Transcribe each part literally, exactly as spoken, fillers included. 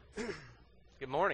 Good morning.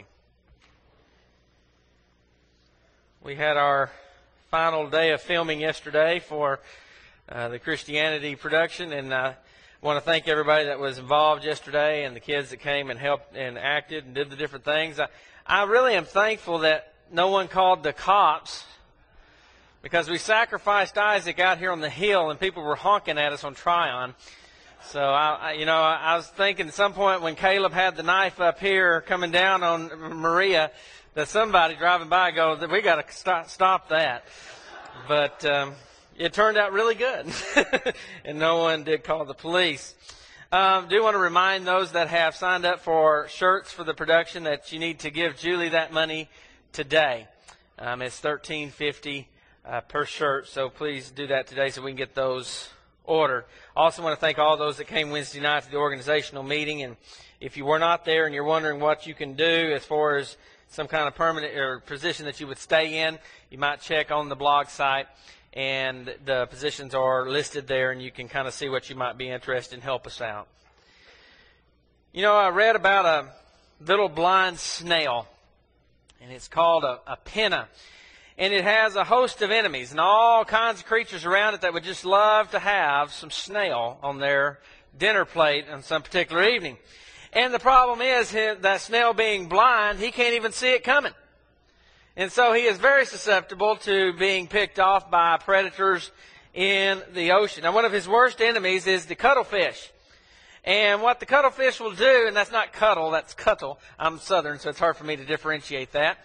We had our final day of filming yesterday for uh, the Christianity production, and I want to thank everybody that was involved yesterday and the kids that came and helped and acted and did the different things. I, I really am thankful that no one called the cops, because we sacrificed Isaac out here on the hill and people were honking at us on Tryon. So, I, I, you know, I, I was thinking at some point when Caleb had the knife up here coming down on Maria, that somebody driving by go, we got to stop, stop that. But um, it turned out really good, and no one did call the police. Um, do want to remind those that have signed up for shirts for the production that you need to give Julie that money today. Um, it's thirteen fifty uh, per shirt, so please do that today so we can get those ordered. Also want to thank all those that came Wednesday night to the organizational meeting, and if you were not there and you're wondering what you can do as far as some kind of permanent or position that you would stay in, you might check on the blog site, and the positions are listed there, and you can kind of see what you might be interested in. Help us out. You know, I read about a little blind snail, and it's called a, a pinna. And it has a host of enemies and all kinds of creatures around it that would just love to have some snail on their dinner plate on some particular evening. And the problem is that snail being blind, he can't even see it coming. And so he is very susceptible to being picked off by predators in the ocean. Now, one of his worst enemies is the cuttlefish. And what the cuttlefish will do, and that's not cuttle, that's cuttle. I'm Southern, so it's hard for me to differentiate that.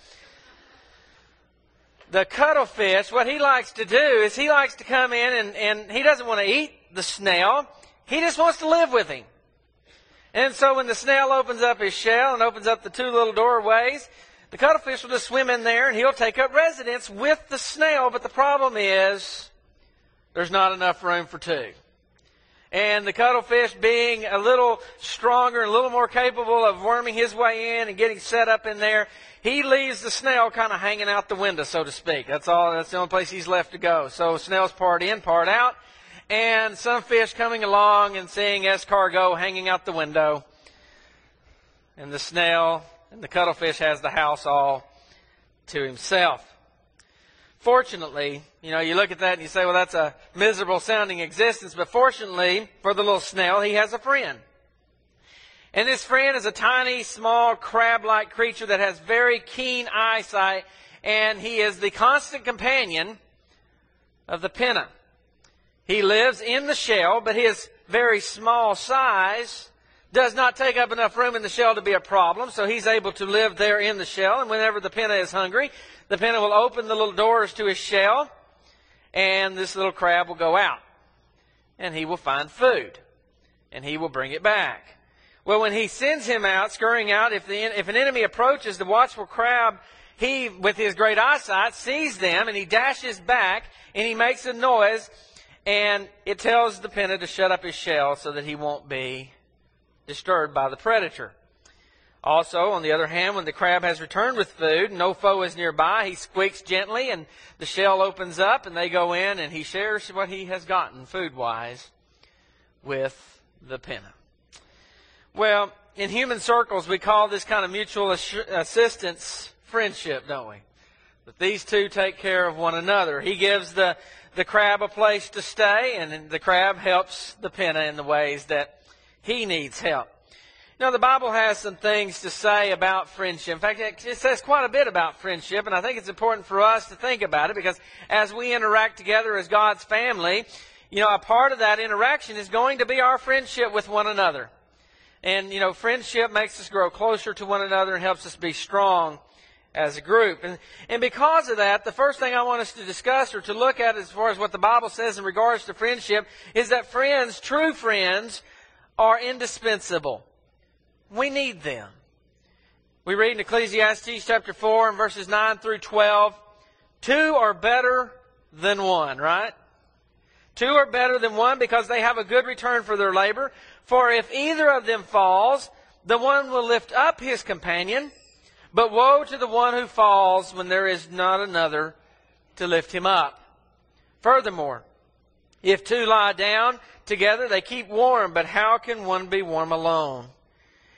The cuttlefish, what he likes to do is he likes to come in and, and he doesn't want to eat the snail. He just wants to live with him. And so when the snail opens up his shell and opens up the two little doorways, the cuttlefish will just swim in there and he'll take up residence with the snail. But the problem is there's not enough room for two. And the cuttlefish, being a little stronger and a little more capable of worming his way in and getting set up in there, he leaves the snail kind of hanging out the window, so to speak. That's all. That's the only place he's left to go. So snail's part in, part out. And some fish coming along and seeing escargot hanging out the window. And the snail and the cuttlefish has the house all to himself. Fortunately, you know, you look at that and you say, well, that's a miserable sounding existence. But fortunately for the little snail, he has a friend. And this friend is a tiny, small, crab-like creature that has very keen eyesight. And he is the constant companion of the pinna. He lives in the shell, but his very small size does not take up enough room in the shell to be a problem. So he's able to live there in the shell. And whenever the pinna is hungry, the pinna will open the little doors to his shell, and this little crab will go out. And he will find food. And he will bring it back. Well, when he sends him out, scurrying out, if, the, if an enemy approaches, the watchful crab, he, with his great eyesight, sees them, and he dashes back, and he makes a noise, and it tells the pinna to shut up his shell so that he won't be disturbed by the predator. Also, on the other hand, when the crab has returned with food, no foe is nearby, he squeaks gently, and the shell opens up, and they go in, and he shares what he has gotten food-wise with the pinna. Well, in human circles, we call this kind of mutual assistance friendship, don't we? That these two take care of one another. He gives the, the crab a place to stay, and the crab helps the pinna in the ways that he needs help. Now, the Bible has some things to say about friendship. In fact, it says quite a bit about friendship, and I think it's important for us to think about it, because as we interact together as God's family, you know, a part of that interaction is going to be our friendship with one another. And, you know, friendship makes us grow closer to one another and helps us be strong as a group. And, and because of that, the first thing I want us to discuss or to look at as far as what the Bible says in regards to friendship is that friends, true friends, are indispensable. We need them. We read in Ecclesiastes chapter four and verses nine through twelve, two are better than one, right? Two are better than one because they have a good return for their labor. For if either of them falls, the one will lift up his companion. But woe to the one who falls when there is not another to lift him up. Furthermore, if two lie down together, they keep warm. But how can one be warm alone?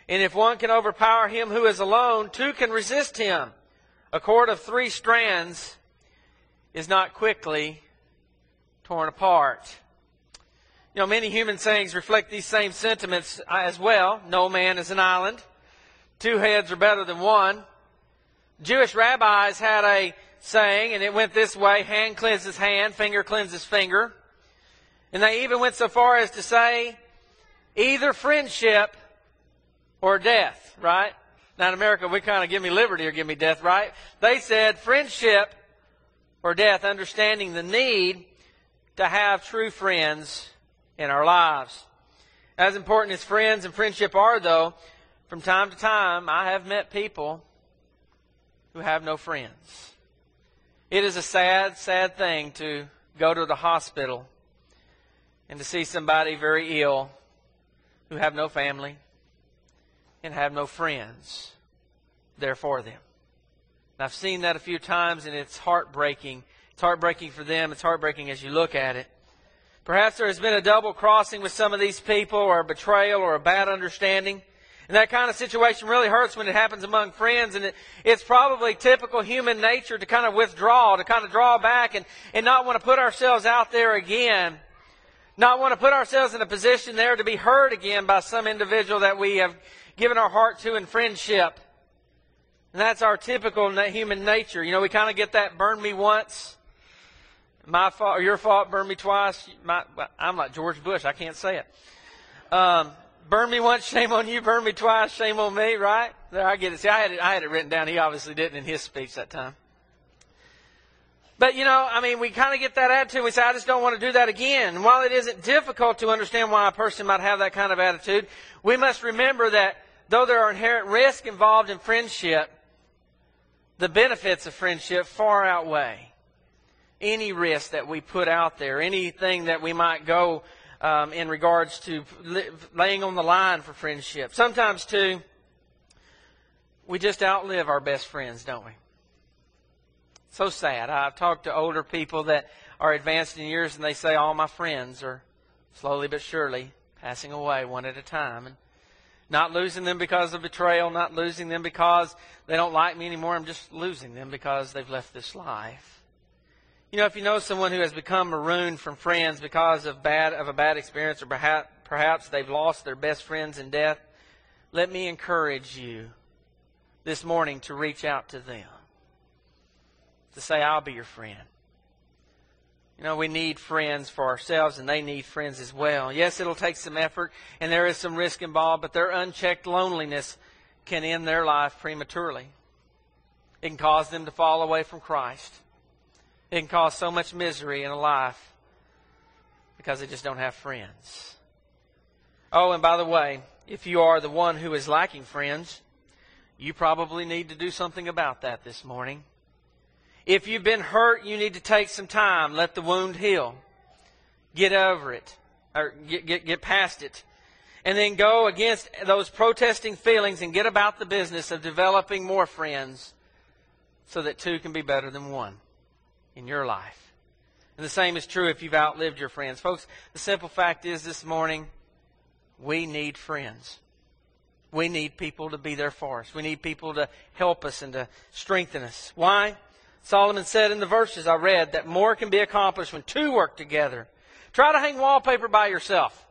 And if one can overpower him who is alone, two can resist him. A cord of three strands is not quickly torn apart. You know, many human sayings reflect these same sentiments as well. No man is an island. Two heads are better than one. Jewish rabbis had a saying, and it went this way: hand cleanses hand, finger cleanses finger. And they even went so far as to say, either friendship or death, right? Now in America, we kind of give me liberty or give me death, right? They said friendship or death, understanding the need to have true friends in our lives. As important as friends and friendship are, though, from time to time, I have met people who have no friends. It is a sad, sad thing to go to the hospital and to see somebody very ill who have no family and have no friends there for them. And I've seen that a few times, and it's heartbreaking. It's heartbreaking for them. It's heartbreaking as you look at it. Perhaps there has been a double crossing with some of these people, or a betrayal, or a bad understanding. And that kind of situation really hurts when it happens among friends. And it, it's probably typical human nature to kind of withdraw, to kind of draw back and, and not want to put ourselves out there again. Not want to put ourselves in a position there to be hurt again by some individual that we have given our heart to in friendship. And that's our typical human nature. You know, we kind of get that burn me once, my fault, or your fault, burn me twice. My, I'm like George Bush, I can't say it. Um, burn me once, shame on you. Burn me twice, shame on me, right? There, I get it. See, I had it, I had it written down. He obviously didn't in his speech that time. But, you know, I mean, we kind of get that attitude. We say, I just don't want to do that again. And while it isn't difficult to understand why a person might have that kind of attitude, we must remember that though there are inherent risks involved in friendship, the benefits of friendship far outweigh any risk that we put out there, anything that we might go um, in regards to li- laying on the line for friendship. Sometimes, too, we just outlive our best friends, don't we? So sad. I've talked to older people that are advanced in years, and they say, all my friends are slowly but surely passing away one at a time. And not losing them because of betrayal, not losing them because they don't like me anymore. I'm just losing them because they've left this life. You know, if you know someone who has become marooned from friends because of bad of a bad experience, or perhaps, perhaps they've lost their best friends in death, let me encourage you this morning to reach out to them. To say, I'll be your friend. You know, we need friends for ourselves, and they need friends as well. Yes, it'll take some effort, and there is some risk involved, but their unchecked loneliness can end their life prematurely. It can cause them to fall away from Christ. It can cause so much misery in a life because they just don't have friends. Oh, and by the way, if you are the one who is lacking friends, you probably need to do something about that this morning. If you've been hurt, you need to take some time. Let the wound heal. Get over it. Or get, get, get past it. And then go against those protesting feelings and get about the business of developing more friends so that two can be better than one in your life. And the same is true if you've outlived your friends. Folks, the simple fact is this morning, we need friends. We need people to be there for us. We need people to help us and to strengthen us. Why? Solomon said in the verses I read that more can be accomplished when two work together. Try to hang wallpaper by yourself.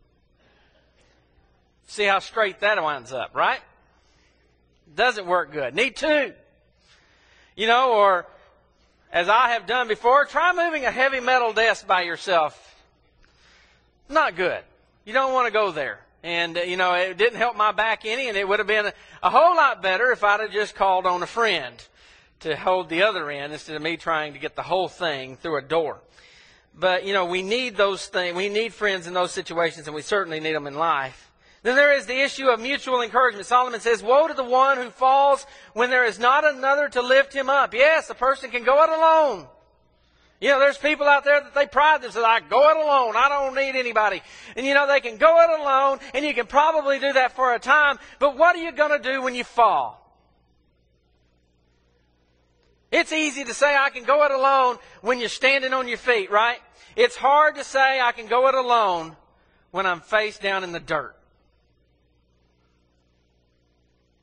See how straight that winds up, right? Doesn't work good. Need two. You know, or as I have done before, try moving a heavy metal desk by yourself. Not good. You don't want to go there. And, uh, you know, it didn't help my back any, and it would have been a, a whole lot better if I'd have just called on a friend to hold the other end instead of me trying to get the whole thing through a door. But, you know, we need those things. We need friends in those situations, and we certainly need them in life. Then there is the issue of mutual encouragement. Solomon says, woe to the one who falls when there is not another to lift him up. Yes, a person can go it alone. You know, there's people out there that they pride themselves, I go it alone. I don't need anybody. And, you know, they can go it alone, and you can probably do that for a time. But what are you going to do when you fall? It's easy to say I can go it alone when you're standing on your feet, right? It's hard to say I can go it alone when I'm face down in the dirt.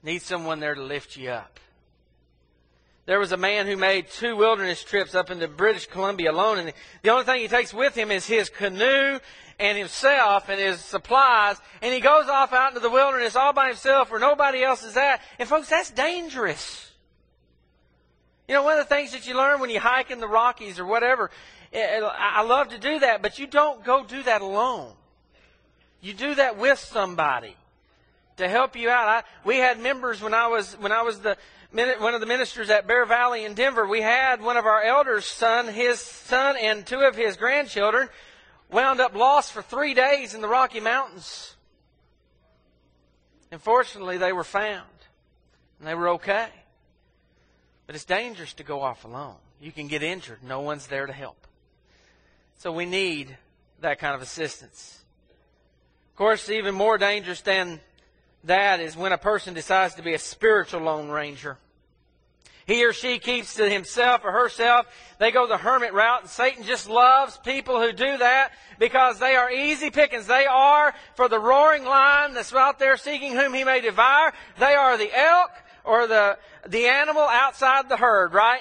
Need someone there to lift you up. There was a man who made two wilderness trips up into British Columbia alone, and the only thing he takes with him is his canoe and himself and his supplies, and he goes off out into the wilderness all by himself where nobody else is at. And folks, that's dangerous. You know, one of the things that you learn when you hike in the Rockies or whatever, I love to do that, but you don't go do that alone. You do that with somebody to help you out. I, we had members when I was when I was the one of the ministers at Bear Valley in Denver. We had one of our elders' son, his son, and two of his grandchildren wound up lost for three days in the Rocky Mountains. And fortunately, they were found, and they were okay. But it's dangerous to go off alone. You can get injured. No one's there to help. So we need that kind of assistance. Of course, even more dangerous than that is when a person decides to be a spiritual Lone Ranger. He or she keeps to himself or herself. They go the hermit route, and Satan just loves people who do that because they are easy pickings. They are for the roaring lion that's out there seeking whom he may devour. They are the elk or the, the animal outside the herd, right?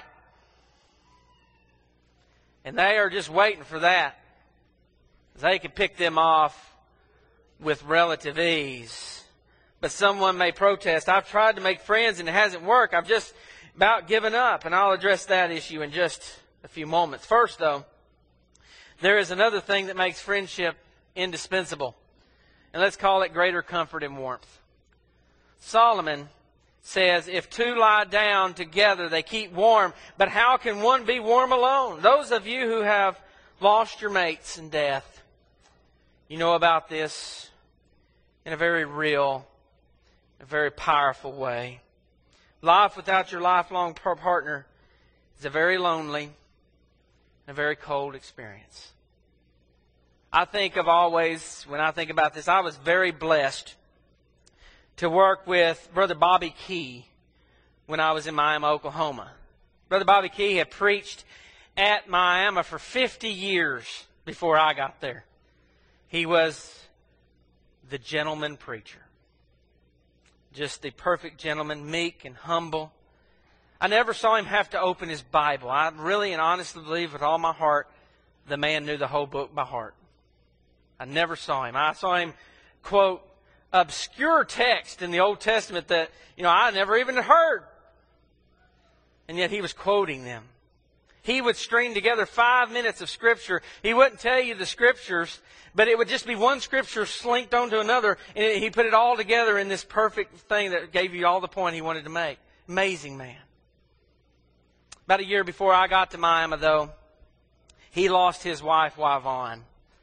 And they are just waiting for that. They can pick them off with relative ease. But someone may protest, I've tried to make friends and it hasn't worked. I've just about given up. And I'll address that issue in just a few moments. First, though, there is another thing that makes friendship indispensable. And let's call it greater comfort and warmth. Solomon says, if two lie down together, they keep warm. But how can one be warm alone? Those of you who have lost your mates in death, you know about this in a very real, a very powerful way. Life without your lifelong partner is a very lonely and a very cold experience. I think of always, when I think about this, I was very blessed to work with Brother Bobby Key when I was in Miami, Oklahoma. Brother Bobby Key had preached at Miami for fifty years before I got there. He was the gentleman preacher. Just the perfect gentleman, meek and humble. I never saw him have to open his Bible. I really and honestly believe with all my heart the man knew the whole book by heart. I never saw him. I saw him quote obscure text in the Old Testament that, you know, I never even heard. And yet he was quoting them. He would string together five minutes of Scripture. He wouldn't tell you the Scriptures, but it would just be one Scripture slinked onto another, and he put it all together in this perfect thing that gave you all the point he wanted to make. Amazing man. About a year before I got to Miami, though, he lost his wife, Yvonne.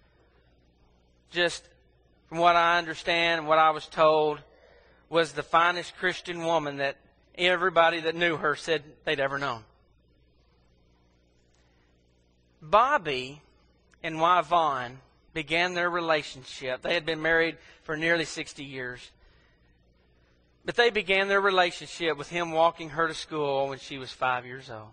Just from what I understand and what I was told, was the finest Christian woman that everybody that knew her said they'd ever known. Bobby and Yvonne began their relationship. They had been married for nearly sixty years. But they began their relationship with him walking her to school when she was five years old.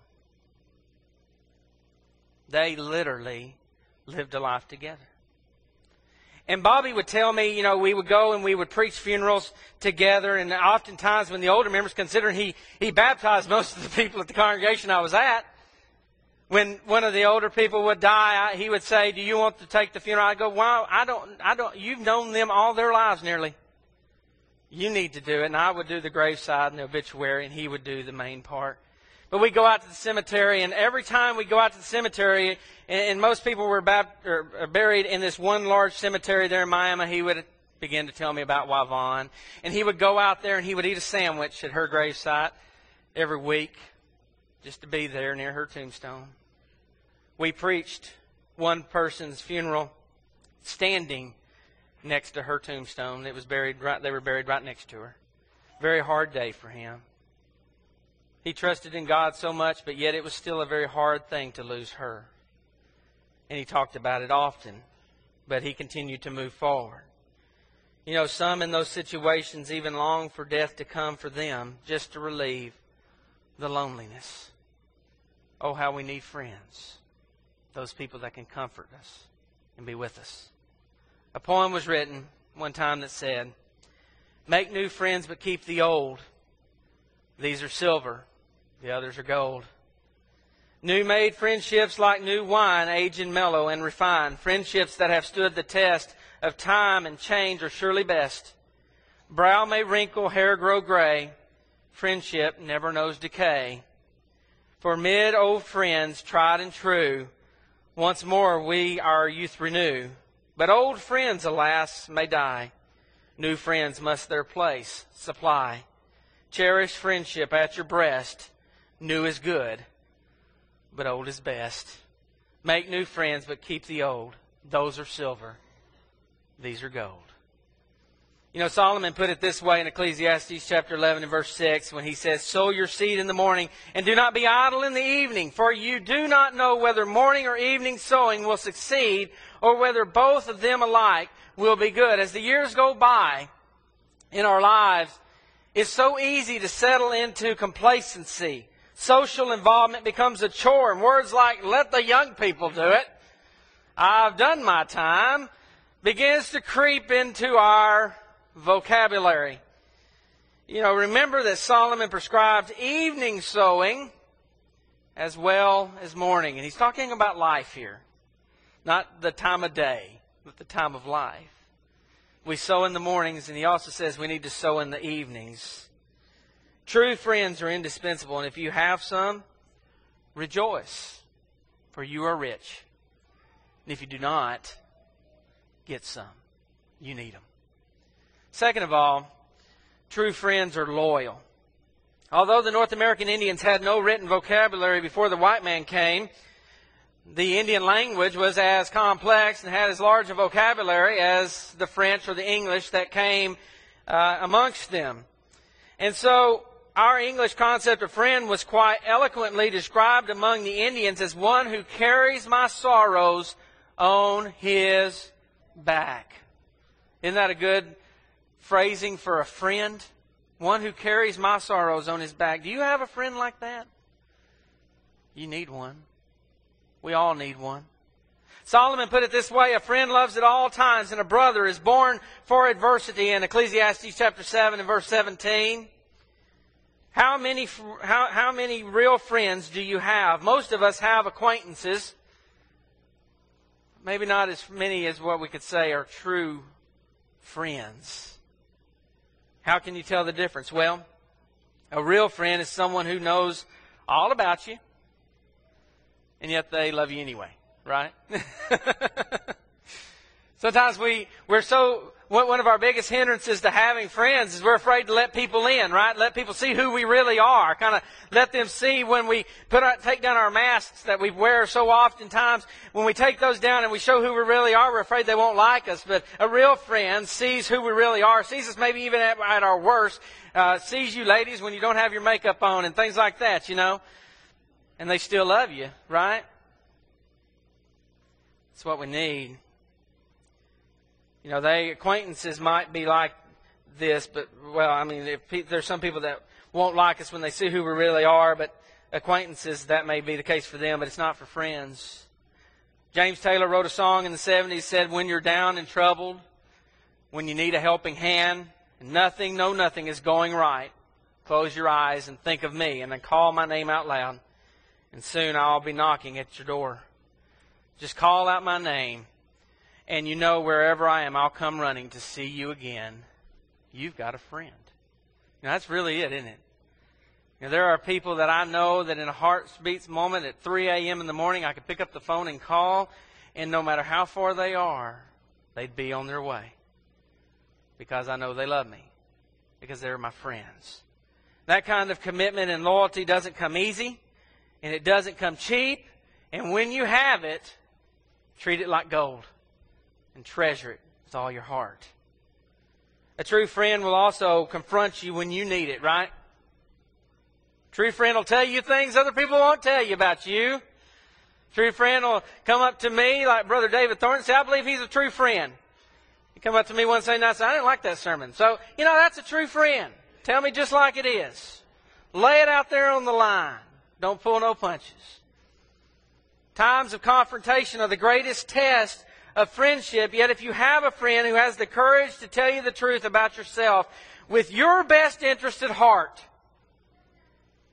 They literally lived a life together. And Bobby would tell me, you know, we would go and we would preach funerals together. And oftentimes when the older members, considering he, he baptized most of the people at the congregation I was at, when one of the older people would die, I, he would say, do you want to take the funeral? I'd go, well, I don't, I don't, you've known them all their lives nearly. You need to do it. And I would do the graveside and the obituary, and he would do the main part. But we go out to the cemetery, and every time we go out to the cemetery, and, and most people were bapt, or, or buried in this one large cemetery there in Miami, he would begin to tell me about Yvonne. And he would go out there and he would eat a sandwich at her gravesite every week just to be there near her tombstone. We preached one person's funeral standing next to her tombstone. It was buried right, they were buried right next to her. Very hard day for him. He trusted in God so much, but yet it was still a very hard thing to lose her. And he talked about it often, but he continued to move forward. You know, some in those situations even long for death to come for them just to relieve the loneliness. Oh, how we need friends. Those people that can comfort us and be with us. A poem was written one time that said, make new friends but keep the old. These are silver. The others are gold. New-made friendships like new wine age and mellow and refine. Friendships that have stood the test of time and change are surely best. Brow may wrinkle, hair grow gray. Friendship never knows decay. For mid old friends tried and true, once more we our youth renew. But old friends, alas, may die. New friends must their place supply. Cherish friendship at your breast. New is good, but old is best. Make new friends, but keep the old. Those are silver. These are gold. You know, Solomon put it this way in Ecclesiastes chapter eleven and verse six when he says, sow your seed in the morning and do not be idle in the evening, for you do not know whether morning or evening sowing will succeed or whether both of them alike will be good. As the years go by in our lives, it's so easy to settle into complacency. Social involvement becomes a chore, and words like, let the young people do it, I've done my time, begins to creep into our vocabulary. You know, remember that Solomon prescribed evening sowing as well as morning. And he's talking about life here. Not the time of day, but the time of life. We sow in the mornings, and he also says we need to sow in the evenings. True friends are indispensable, and if you have some, rejoice, for you are rich. And if you do not, get some. You need them. Second of all, true friends are loyal. Although the North American Indians had no written vocabulary before the white man came, the Indian language was as complex and had as large a vocabulary as the French or the English that came uh, amongst them. And so our English concept of friend was quite eloquently described among the Indians as one who carries my sorrows on his back. Isn't that a good phrasing for a friend? One who carries my sorrows on his back. Do you have a friend like that? You need one. We all need one. Solomon put it this way, a friend loves at all times, and a brother is born for adversity in Ecclesiastes chapter seven and verse seventeen. How many, how, how many real friends do you have? Most of us have acquaintances. Maybe not as many as what we could say are true friends. How can you tell the difference? Well, a real friend is someone who knows all about you, and yet they love you anyway, right? Sometimes we, we're so, one of our biggest hindrances to having friends is we're afraid to let people in, right? Let people see who we really are. Kind of let them see when we put our, take down our masks that we wear so oftentimes. When we take those down and we show who we really are, we're afraid they won't like us. But a real friend sees who we really are, sees us maybe even at, at our worst, uh, sees you ladies when you don't have your makeup on and things like that, you know. And they still love you, right? That's what we need. You know, they acquaintances might be like this, but, well, I mean, if pe- there's some people that won't like us when they see who we really are, but acquaintances, that may be the case for them, but it's not for friends. James Taylor wrote a song in the seventies, said, when you're down and troubled, when you need a helping hand, and nothing, no nothing is going right, close your eyes and think of me, and then call my name out loud, and soon I'll be knocking at your door. Just call out my name. And you know, wherever I am, I'll come running to see you again. You've got a friend. Now, that's really it, isn't it? You know, there are people that I know that in a heartbeats moment at three a.m. in the morning, I could pick up the phone and call, and no matter how far they are, they'd be on their way. Because I know they love me. Because they're my friends. That kind of commitment and loyalty doesn't come easy, and it doesn't come cheap. And when you have it, treat it like gold. And treasure it with all your heart. A true friend will also confront you when you need it, right? A true friend will tell you things other people won't tell you about you. A true friend will come up to me like Brother David Thornton and say, I believe he's a true friend. He come up to me one Sunday night and say, I didn't like that sermon. So, you know, that's a true friend. Tell me just like it is. Lay it out there on the line. Don't pull no punches. Times of confrontation are the greatest test of friendship, yet if you have a friend who has the courage to tell you the truth about yourself with your best interest at heart,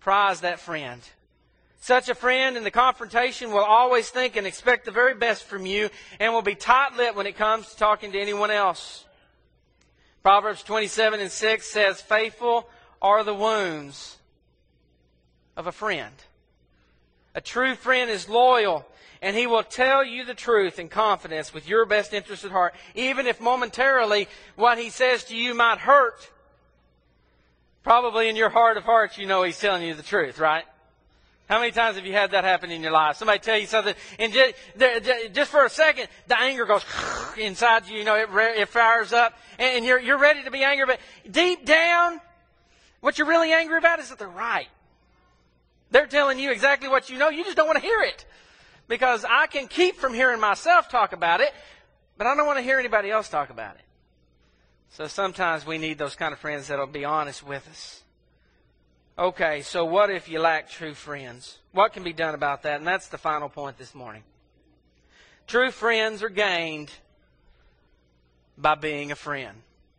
prize that friend. Such a friend in the confrontation will always think and expect the very best from you and will be tight-lipped when it comes to talking to anyone else. Proverbs twenty-seven and six says, faithful are the wounds of a friend. A true friend is loyal, and he will tell you the truth in confidence with your best interest at heart, even if momentarily what he says to you might hurt. Probably in your heart of hearts you know he's telling you the truth, right? How many times have you had that happen in your life? Somebody tell you something, and just, just for a second, the anger goes inside you. You know, it, it fires up, and you're you're ready to be angry. But deep down, what you're really angry about is that they're right. They're telling you exactly what you know. You just don't want to hear it, because I can keep from hearing myself talk about it, but I don't want to hear anybody else talk about it. So sometimes we need those kind of friends that'll be honest with us. Okay, so what if you lack true friends? What can be done about that? And that's the final point this morning. True friends are gained by being a friend.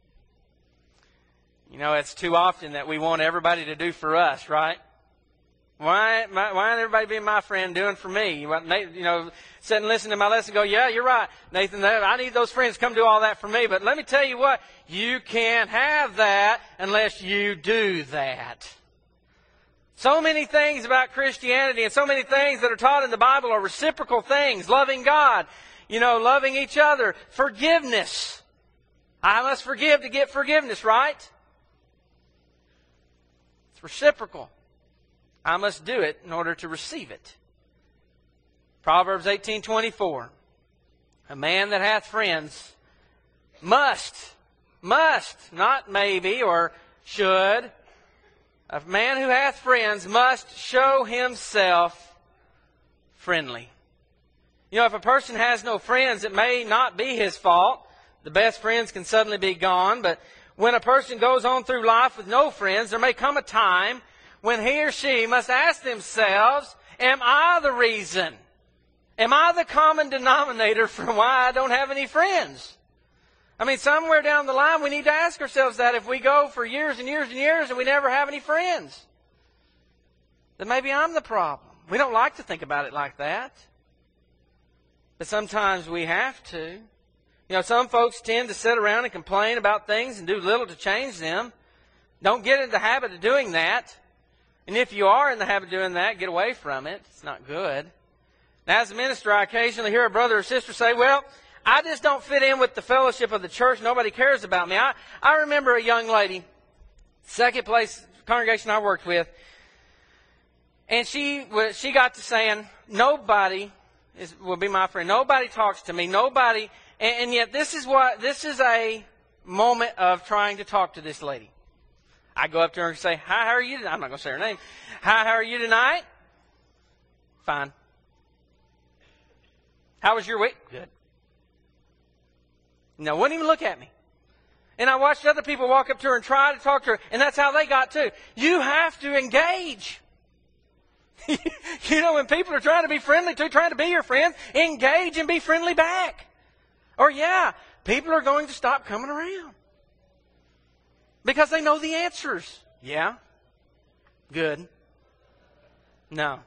You know, it's too often that we want everybody to do for us, right? Why, why isn't everybody being my friend doing for me? You know, sit and listen to my lesson and go, yeah, you're right, Nathan, I need those friends to come do all that for me. But let me tell you what, you can't have that unless you do that. So many things about Christianity and so many things that are taught in the Bible are reciprocal things. Loving God, you know, loving each other, forgiveness. I must forgive to get forgiveness, right? It's reciprocal. I must do it in order to receive it. Proverbs eighteen twenty-four. A man that hath friends must, must, not maybe or should, a man who hath friends must show himself friendly. You know, if a person has no friends, it may not be his fault. The best friends can suddenly be gone. But when a person goes on through life with no friends, there may come a time when he or she must ask themselves, am I the reason? Am I the common denominator for why I don't have any friends? I mean, somewhere down the line, we need to ask ourselves that if we go for years and years and years and we never have any friends, then maybe I'm the problem. We don't like to think about it like that. But sometimes we have to. You know, some folks tend to sit around and complain about things and do little to change them. Don't get into the habit of doing that. And if you are in the habit of doing that, get away from it. It's not good. Now, as a minister, I occasionally hear a brother or sister say, well, I just don't fit in with the fellowship of the church. Nobody cares about me. I, I remember a young lady, second place congregation I worked with, and she she got to saying, nobody is, will be my friend. Nobody talks to me. Nobody, and, and yet this is what this is a moment of trying to talk to this lady. I go up to her and say, hi, how are you tonight? I'm not going to say her name. Hi, how are you tonight? Fine. How was your week? Good. No, wouldn't even look at me. And I watched other people walk up to her and try to talk to her, and that's how they got too. You have to engage. You know, when people are trying to be friendly to, trying to be your friend, engage and be friendly back. Or yeah, people are going to stop coming around. Because they know the answers. Yeah? Good. No.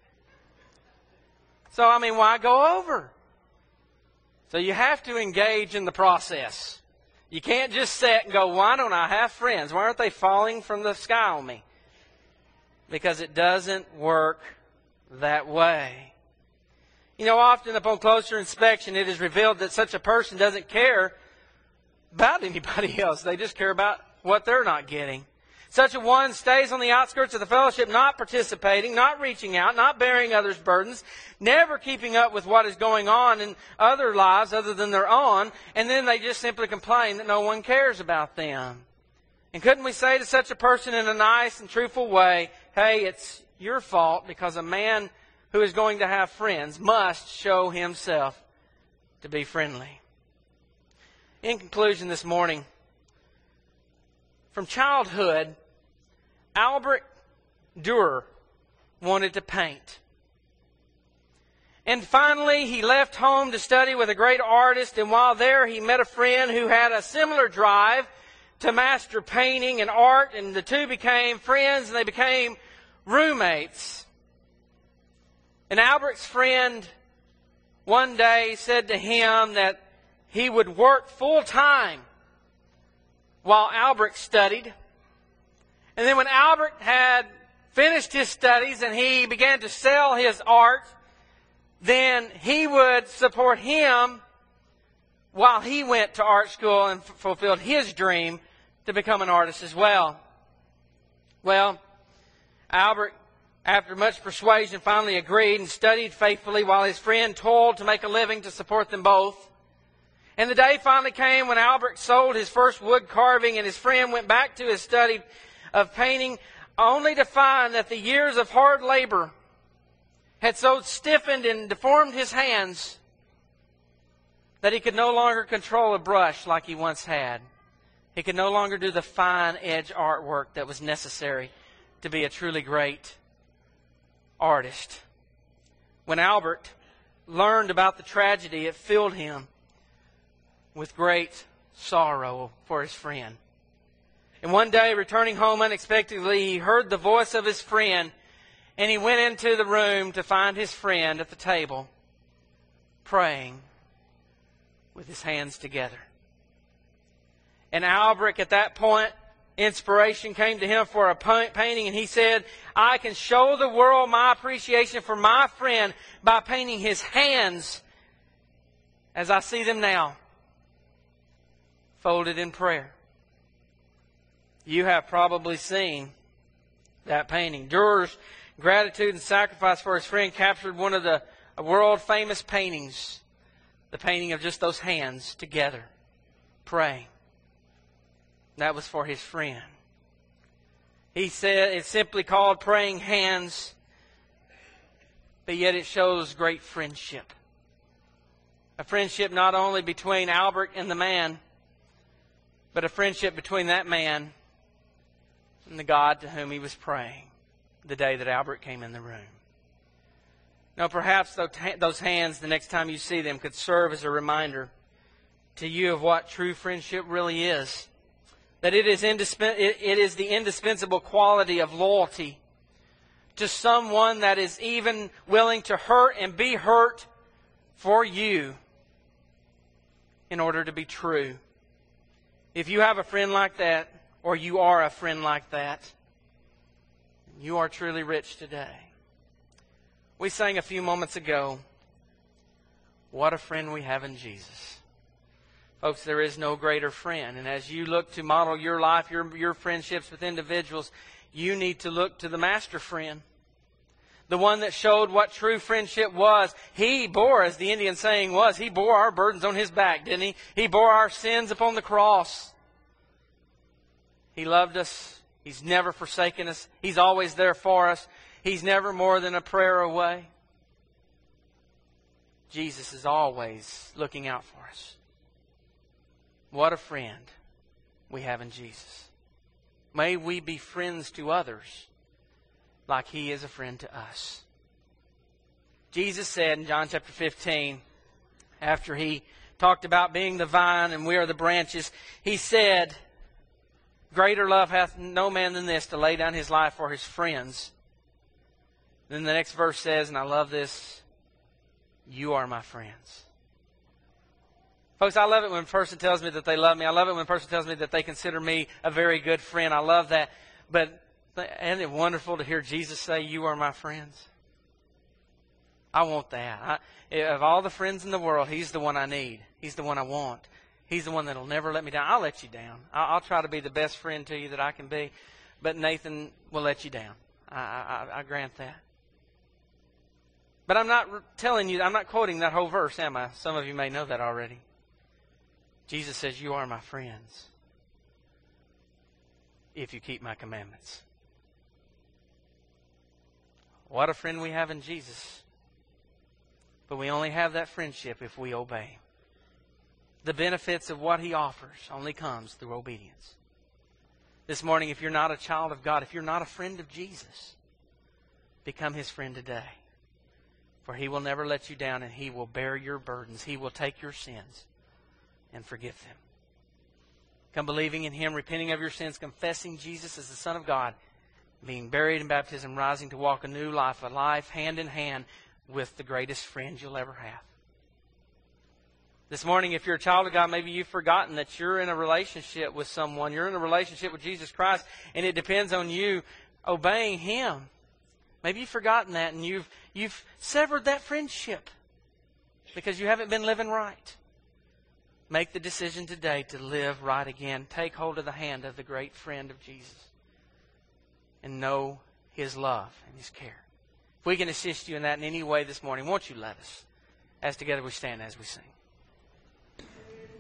So, I mean, why go over? So you have to engage in the process. You can't just sit and go, why don't I have friends? Why aren't they falling from the sky on me? Because it doesn't work that way. You know, often upon closer inspection, it is revealed that such a person doesn't care about anybody else. They just care about what they're not getting. Such a one stays on the outskirts of the fellowship, not participating, not reaching out, not bearing others' burdens, never keeping up with what is going on in other lives other than their own, and then they just simply complain that no one cares about them. And couldn't we say to such a person in a nice and truthful way, hey, it's your fault because a man who is going to have friends must show himself to be friendly. In conclusion this morning, from childhood, Albert Dürer wanted to paint. And finally, he left home to study with a great artist, and while there, he met a friend who had a similar drive to master painting and art, and the two became friends, and they became roommates. And Albert's friend one day said to him that he would work full time while Albert studied. And then when Albert had finished his studies and he began to sell his art, then he would support him while he went to art school and f- fulfilled his dream to become an artist as well. Well, Albert, after much persuasion, finally agreed and studied faithfully while his friend toiled to make a living to support them both. And the day finally came when Albert sold his first wood carving and his friend went back to his study of painting, only to find that the years of hard labor had so stiffened and deformed his hands that he could no longer control a brush like he once had. He could no longer do the fine edge artwork that was necessary to be a truly great artist. When Albert learned about the tragedy, it filled him with great sorrow for his friend. And one day, returning home unexpectedly, he heard the voice of his friend, and he went into the room to find his friend at the table, praying with his hands together. And Albert, at that point, inspiration came to him for a painting, and he said, I can show the world my appreciation for my friend by painting his hands as I see them now, folded in prayer. You have probably seen that painting. Durer's gratitude and sacrifice for his friend captured one of the world-famous paintings, the painting of just those hands together, praying. That was for his friend. He said it's simply called Praying Hands, but yet it shows great friendship. A friendship not only between Albert and the man, but a friendship between that man and the God to whom he was praying the day that Albert came in the room. Now, perhaps those hands, the next time you see them, could serve as a reminder to you of what true friendship really is. That it is, indisp- it is the indispensable quality of loyalty to someone that is even willing to hurt and be hurt for you in order to be true. If you have a friend like that, or you are a friend like that, you are truly rich today. We sang a few moments ago, what a friend we have in Jesus. Folks, there is no greater friend. And as you look to model your life, your, your friendships with individuals, you need to look to the master friend. The one that showed what true friendship was. He bore, as the Indian saying was, He bore our burdens on His back, didn't He? He bore our sins upon the cross. He loved us. He's never forsaken us. He's always there for us. He's never more than a prayer away. Jesus is always looking out for us. What a friend we have in Jesus. May we be friends to others like He is a friend to us. Jesus said in John chapter fifteen, after He talked about being the vine and we are the branches, He said, greater love hath no man than this, to lay down his life for his friends. Then the next verse says, and I love this, you are my friends. Folks, I love it when a person tells me that they love me. I love it when a person tells me that they consider me a very good friend. I love that. But isn't it wonderful to hear Jesus say, you are my friends? I want that. I, of all the friends in the world, He's the one I need. He's the one I want. He's the one that will never let me down. I'll let you down. I'll, I'll try to be the best friend to you that I can be. But Nathan will let you down. I, I, I grant that. But I'm not telling you, I'm not quoting that whole verse, am I? Some of you may know that already. Jesus says, you are my friends if you keep my commandments. What a friend we have in Jesus. But we only have that friendship if we obey. The benefits of what He offers only comes through obedience. This morning, if you're not a child of God, if you're not a friend of Jesus, become His friend today. For He will never let you down, and He will bear your burdens. He will take your sins and forgive them. Come believing in Him, repenting of your sins, confessing Jesus as the Son of God, being buried in baptism, rising to walk a new life, a life hand in hand with the greatest friend you'll ever have. This morning, if you're a child of God, maybe you've forgotten that you're in a relationship with someone. You're in a relationship with Jesus Christ, and it depends on you obeying Him. Maybe you've forgotten that, and you've you've severed that friendship because you haven't been living right. Make the decision today to live right again. Take hold of the hand of the great friend of Jesus and know His love and His care. If we can assist you in that in any way this morning, won't you let us, as together we stand as we sing.